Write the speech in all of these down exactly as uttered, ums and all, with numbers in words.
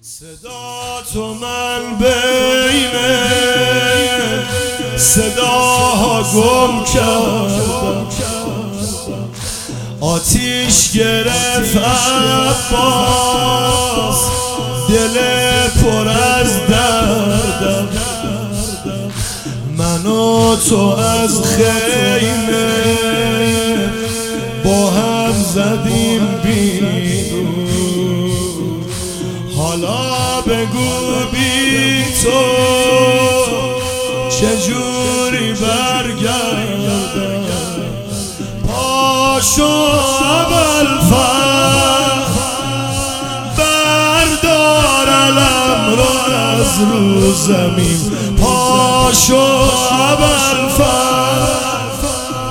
صدا تو من بین صداها گم کردم، آتیش گرفت عباس، دل پر از دردم. من و تو از خیمه با هم زدیم بیرون، حالا بگو بی تو چجوری برگردم. پاشو ابوالفضل بردار علم رو از رو زمین. پاشو ابوالفضل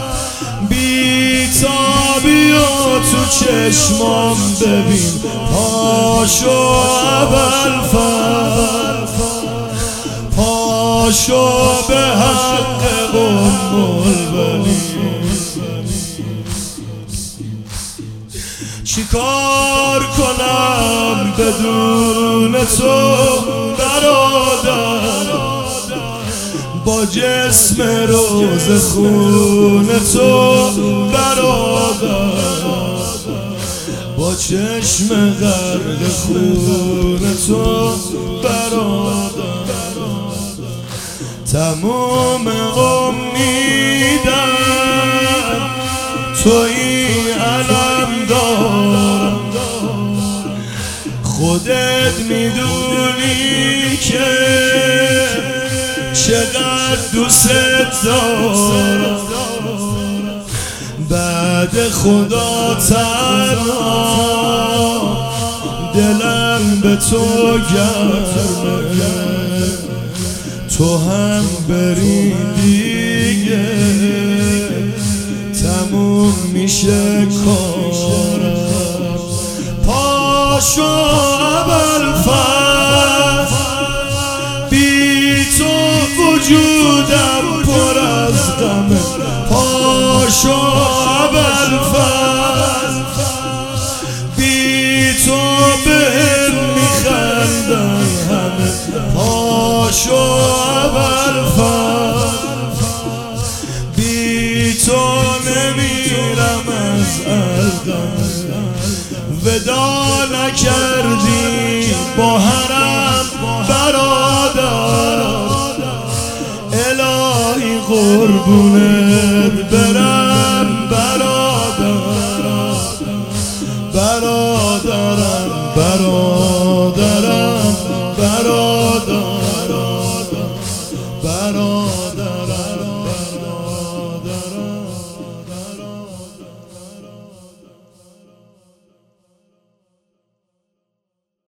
بی‌تابی و تو چشمام ببین. پاشو ابوالفضل پاشو به حق ام البنین. چیکار کنم بدون تو برادر، با جسم روز خون تو برادر، با چشم غرق خون تو برادر. تمام امیدم تویی علم دارم، خودت میدونی که چقدر دوست دارم. بعد خدا تنها دلم به تو گرمه، تو هم بری دیگه تموم میشه کارم. پاشو ابوالفضل بی تو وجودم پر از غمه. پاشو ابوالفضل بی تو بهم میخندن همه. پاشو ابوالفضل بی تو نمیرم از الدم. ودا نکردی با حرم برادر، الهی قربونه